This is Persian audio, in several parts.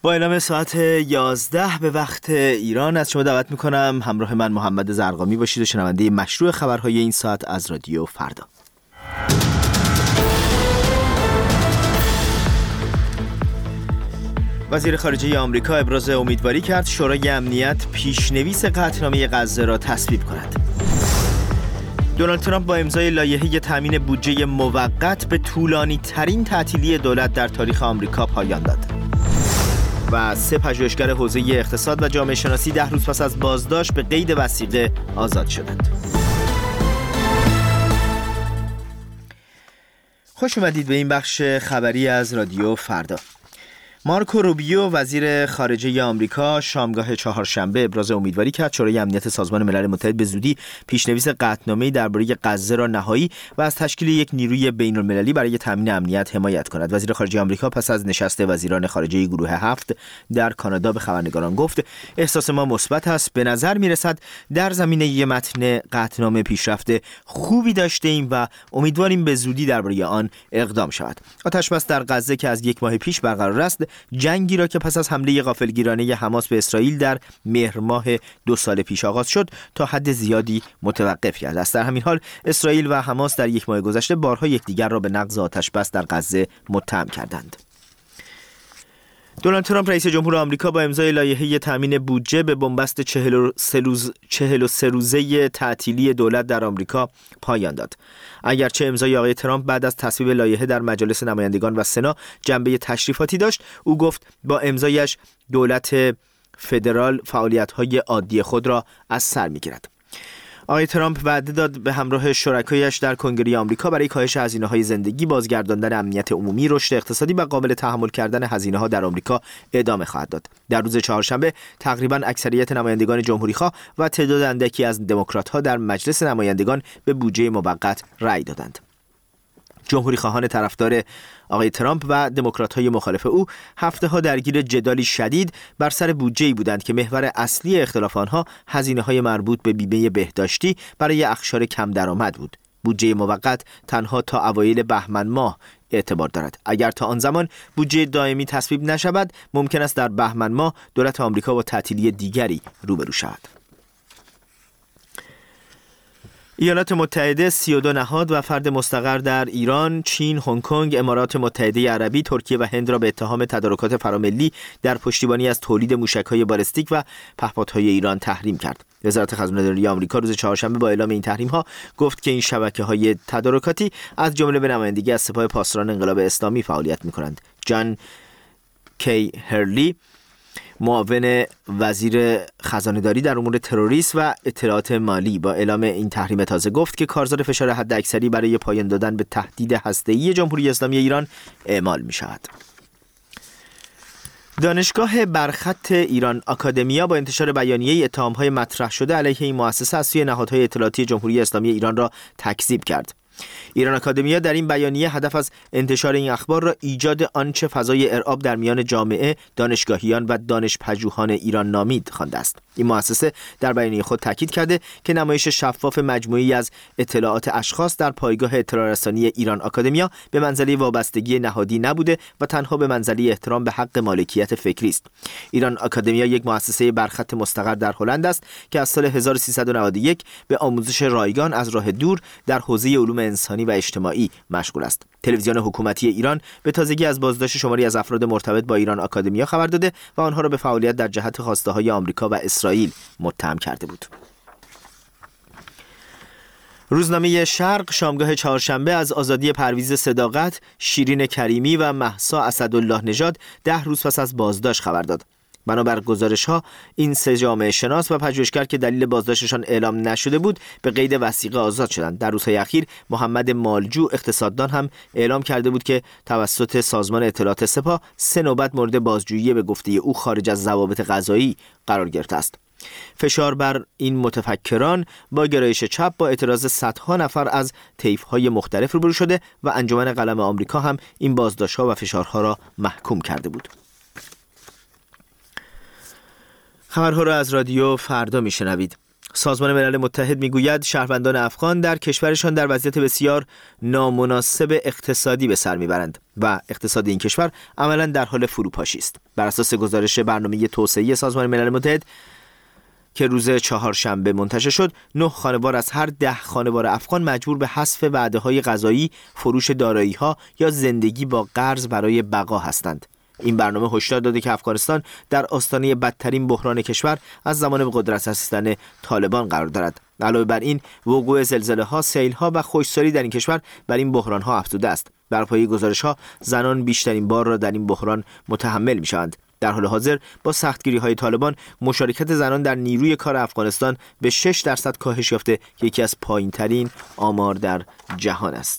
با اعلام ساعت 11 به وقت ایران از شما دعوت میکنم همراه من محمد زرقامی باشید و شنونده مشروع خبرهای این ساعت از رادیو فردا. وزیر خارجه آمریکا ابراز امیدواری کرد شورای امنیت پیشنویس قطعنامه غزه را تصویب کند. دونالد ترامپ با امضای لایحه تامین بودجه موقت به طولانی ترین تعطیلی دولت در تاریخ آمریکا پایان داد. و 3 پژوهشگر حوزه اقتصاد و جامعه شناسی 10 روز پس از بازداشت به قید وثیقه آزاد شدند. خوش اومدید به این بخش خبری از رادیو فردا. مارکو روبیو وزیر خارجه آمریکا شامگاه چهارشنبه ابراز امیدواری کرد شورای امنیت سازمان ملل متحد به زودی پیشنویس قطعنامه‌ای درباره غزه را نهایی و از تشکیل یک نیروی بین‌المللی برای تامین امنیت حمایت کند. وزیر خارجه آمریکا پس از نشست وزیران خارجه گروه 7 در کانادا به خبرنگاران گفت احساس ما مثبت است. به نظر می‌رسد در زمینه متن قطعنامه پیشرفت خوبی داشته‌ایم و امیدواریم به زودی درباره آن اقدام شود. آتش‌بس در غزه که از 1 ماه پیش برقرار است، جنگی را که پس از حمله غافلگیرانه حماس به اسرائیل در مهر ماه 2 سال پیش آغاز شد تا حد زیادی متوقف کرده است. در همین حال اسرائیل و حماس در 1 ماه گذشته بارها یکدیگر را به نقض آتش‌بس در غزه متهم کردند. دونالد ترامپ رئیس جمهور آمریکا با امضای لایحه تامین بودجه به بنبست 43 روزه تعطیلی دولت در آمریکا پایان داد. اگرچه امضای آقای ترامپ بعد از تصویب لایحه در مجلس نمایندگان و سنا جنبه تشریفاتی داشت، او گفت با امضایش دولت فدرال فعالیت‌های عادی خود را از سر می‌گیرد. آقای ترامپ وعده داد به همراه شرکایش در کنگره آمریکا برای کاهش هزینه‌های زندگی، بازگرداندن امنیت عمومی، رشد اقتصادی و قابل تحمل کردن هزینه‌ها در آمریکا ادامه خواهد داد. در روز چهارشنبه تقریباً اکثریت نمایندگان جمهوری‌خواه و تعداد اندکی از دموکرات‌ها در مجلس نمایندگان به بودجه موقت رأی دادند. جمهوری خواهان طرفدار آقای ترامپ و دموکرات‌های مخالف او هفته‌ها درگیر جدالی شدید بر سر بودجه‌ای بودند که محور اصلی اختلاف آنها هزینه‌های مربوط به بیمه بهداشتی برای اقشار کم درآمد بود. بودجه موقت تنها تا اوایل بهمن ماه اعتبار دارد. اگر تا آن زمان بودجه دائمی تصویب نشود، ممکن است در بهمن ماه دولت آمریکا با تعطیلی دیگری روبرو شود. ایالات متحده 32 نهاد و فرد مستقر در ایران، چین، هنگ کنگ، امارات متحده عربی، ترکیه و هند را به اتهام تدارکات فراملی در پشتیبانی از تولید موشک‌های بالستیک و پهپادهای ایران تحریم کرد. وزارت خزانه‌داری آمریکا روز چهارشنبه با اعلام این تحریم‌ها گفت که این شبکه‌های تدارکاتی از جمله به نمایندگی از سپاه پاسداران انقلاب اسلامی فعالیت می‌کنند. جان کی هرلی، معاون وزیر خزانه‌داری در امور تروریسم و اطلاعات مالی، با اعلام این تحریم تازه گفت که کارزار فشار حداکثری برای پایان دادن به تهدید هسته‌ای جمهوری اسلامی ایران اعمال می‌شود. دانشگاه برخط ایران آکادمیا با انتشار بیانیه اتهام‌های مطرح شده علیه این مؤسسه از سوی نهادهای اطلاعاتی جمهوری اسلامی ایران را تکذیب کرد. ایران آکادمیا در این بیانیه هدف از انتشار این اخبار را ایجاد آنچه فضای ارعاب در میان جامعه، دانشگاهیان و دانشپژوهان ایران نامید خوانده است. این مؤسسه در بیانیه خود تاکید کرده که نمایش شفاف مجموعی از اطلاعات اشخاص در پایگاه اطلاع رسانی ایران آکادمیا به منزله وابستگی نهادی نبوده و تنها به منزله احترام به حق مالکیت فکری است. ایران آکادمیا یک مؤسسه برخط مستقر در هلند است که از سال 1391 به آموزش رایگان از راه دور در حوزه علوم انسانی و اجتماعی مشغول است. تلویزیون حکومتی ایران به تازگی از بازداشت شماری از افراد مرتبط با ایران آکادمیا خبر داده و آنها را به فعالیت در جهت خواسته‌های آمریکا و اسرائیل متهم کرده بود. روزنامه شرق شامگاه چهارشنبه از آزادی پرویز صداقت، شیرین کریمی و مهسا اسدالله نژاد 10 روز پس از بازداشت خبر داد. بنابر گزارش‌ها این 3 جامعه شناس و پژوهشگر که دلیل بازداشتشان اعلام نشده بود به قید وثیقه آزاد شدند. در روزهای اخیر محمد مالجو اقتصاددان هم اعلام کرده بود که توسط سازمان اطلاعات سپاه 3 نوبت مورد بازجویی به گفته او خارج از ضوابط قضایی قرار گرفته است. فشار بر این متفکران با گرایش چپ با اعتراض صدها نفر از طیف‌های مختلف روبرو شده و انجمن قلم آمریکا هم این بازداشت‌ها و فشارها را محکوم کرده بود. خبرها را از رادیو فردا میشنوید. سازمان ملل متحد میگوید شهروندان افغان در کشورشان در وضعیت بسیار نامناسب اقتصادی به سر میبرند و اقتصاد این کشور عملاً در حال فروپاشی است. بر اساس گزارش برنامه توسعه سازمان ملل متحد که روز چهارشنبه منتشر شد، 9 خانوار از هر 10 خانوار افغان مجبور به حذف وعده‌های غذایی، فروش دارایی‌ها یا زندگی با قرض برای بقا هستند. این برنامه هشدار داده که افغانستان در آستانه بدترین بحران کشور از زمان به قدرت رسیدن طالبان قرار دارد. علاوه بر این، وقوع زلزله‌ها، سیل‌ها و خشکسالی در این کشور بر این بحران‌ها افزوده است. بر پایه گزارش‌ها، زنان بیشترین بار را در این بحران متحمل می‌شوند. در حال حاضر با سختگیری‌های طالبان، مشارکت زنان در نیروی کار افغانستان به 6% کاهش یافته که یکی از پایین‌ترین آمار در جهان است.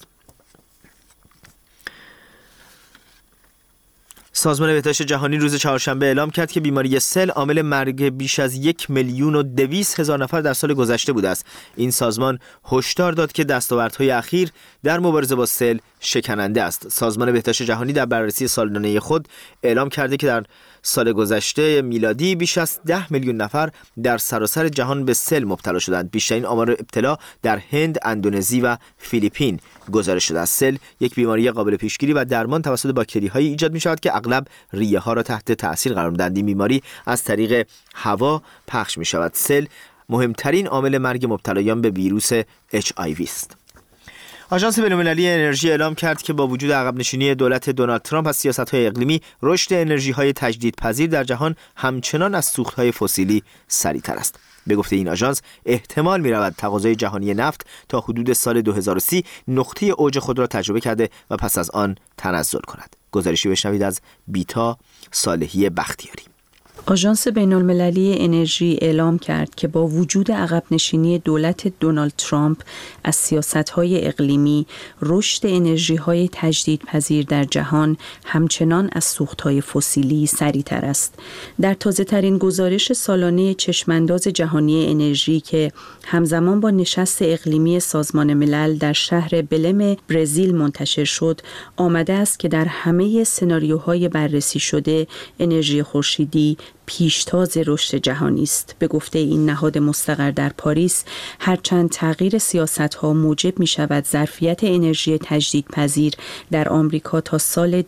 سازمان بهداشت جهانی روز چهارشنبه اعلام کرد که بیماری سل عامل مرگ بیش از 1,200,000 نفر در سال گذشته بوده است. این سازمان هشدار داد که دستاوردهای اخیر در مبارزه با سل شکننده است. سازمان بهداشت جهانی در بررسی سالانه خود اعلام کرده که در سال گذشته میلادی بیش از 10 میلیون نفر در سراسر جهان به سل مبتلا شدند. بیشترین آمار ابتلا در هند، اندونزی و فیلیپین گزارش شده است. سل یک بیماری قابل پیشگیری و درمان توسط باکتری‌هایی ایجاد می‌شود که اغلب ریه‌ها را تحت تأثیر قرار می‌دهند. این بیماری از طریق هوا پخش می‌شود. سل مهمترین عامل مرگ مبتلایان به ویروس HIV است. آژانس بین‌المللی انرژی اعلام کرد که با وجود عقب نشینی دولت دونالد ترامپ از سیاست‌های اقلیمی، رشد انرژی‌های تجدیدپذیر در جهان همچنان از سوخت‌های فسیلی سریع‌تر است. به گفته این آژانس، احتمال می‌رود تقاضای جهانی نفت تا حدود سال 2030 نقطه اوج خود را تجربه کرده و پس از آن تنزل کند. گزارشی بشنوید از بیتا صالحی بختیاری. آژانس بین‌المللی انرژی اعلام کرد که با وجود عقب نشینی دولت دونالد ترامپ از سیاست‌های اقلیمی، رشد انرژی‌های تجدیدپذیر در جهان همچنان از سوخت‌های فسیلی سریع‌تر است. در تازه‌ترین گزارش سالانه چشمانداز جهانی انرژی که همزمان با نشست اقلیمی سازمان ملل در شهر بلم برزیل منتشر شد، آمده است که در همه سناریوهای بررسی شده انرژی خورشیدی پیشتاز رشد جهانی است. به گفته این نهاد مستقر در پاریس، هرچند تغییر سیاست‌ها موجب می‌شود ظرفیت انرژی تجدیدپذیر در آمریکا تا سال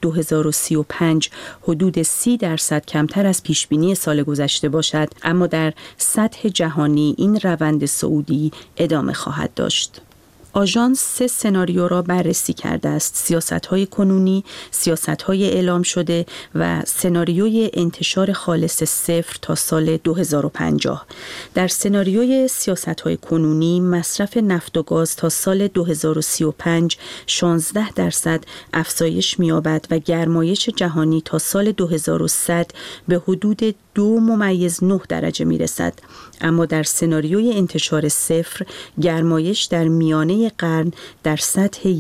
2035 حدود 30% کمتر از پیشبینی سال گذشته باشد، اما در سطح جهانی این روند صعودی ادامه خواهد داشت. آژانس 3 سناریو را بررسی کرده است: سیاست‌های کنونی، سیاست‌های اعلام شده و سناریوی انتشار خالص صفر تا سال 2050. در سناریوی سیاست‌های کنونی، مصرف نفت و گاز تا سال 2035 16% افزایش می‌یابد و گرمایش جهانی تا سال 2100 به حدود 2.9 درجه میرسد. اما در سناریوی انتشار صفر، گرمایش در میانه قرن در سطح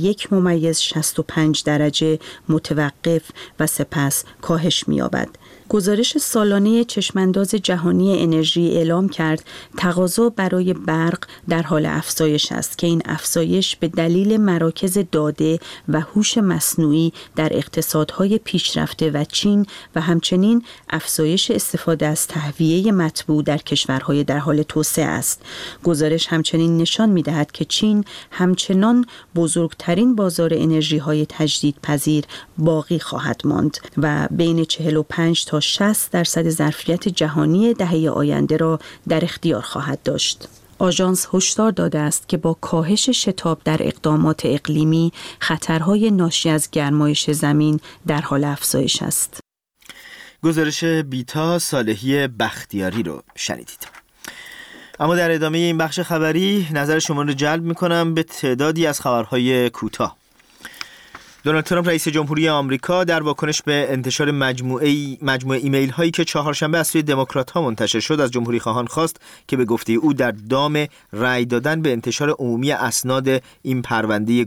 1.65 درجه متوقف و سپس کاهش می‌یابد. گزارش سالانه چشمانداز جهانی انرژی اعلام کرد تقاضا برای برق در حال افزایش است که این افزایش به دلیل مراکز داده و هوش مصنوعی در اقتصادهای پیشرفته و چین و همچنین افزایش استفاده از تهویه مطبوع در کشورهای در حال توسعه است. گزارش همچنین نشان می‌دهد که چین همچنان بزرگترین بازار انرژی‌های تجدیدپذیر باقی خواهد ماند و بین 45 تا 60% ظرفیت جهانی دهه آینده را در اختیار خواهد داشت. آژانس هشدار داده است که با کاهش شتاب در اقدامات اقلیمی، خطرهای ناشی از گرمایش زمین در حال افزایش است. گزارش بیتا صالحی بختیاری رو شنیدید. اما در ادامه این بخش خبری نظر شما رو جلب می‌کنم به تعدادی از خبرهای کوتاه. دونالد ترامپ رئیس جمهوری آمریکا در واکنش به انتشار مجموعه ایمیل هایی که چهارشنبه از سوی دموکرات‌ها منتشر شد، از جمهوری خواهان خواست که به گفته او در دام رأی دادن به انتشار عمومی اسناد این پرونده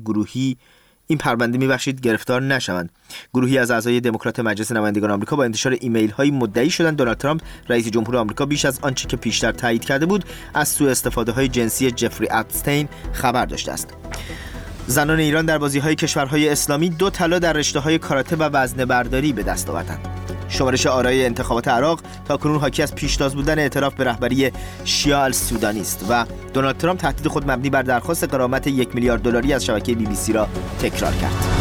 گرفتار نشوند. گروهی از اعضای دموکرات مجلس نمایندگان آمریکا با انتشار ایمیل های مدعی شدند دونالد ترامپ رئیس جمهور آمریکا بیش از آنچه که پیشتر تایید کرده بود از سوء استفاده های جنسی جفری اپستین خبر داشته است. زنان ایران در بازی‌های کشورهای اسلامی 2 طلا در رشته‌های کاراته و وزنه‌برداری به دست آوردند. شمارش آرای انتخابات عراق تاکنون حاکی از پیشتاز بودن اعتراف به رهبری شیعه السودانی است و دونالد ترامپ تهدید خود مبنی بر درخواست غرامت $1 میلیارد از شبکه BBC را تکرار کرد.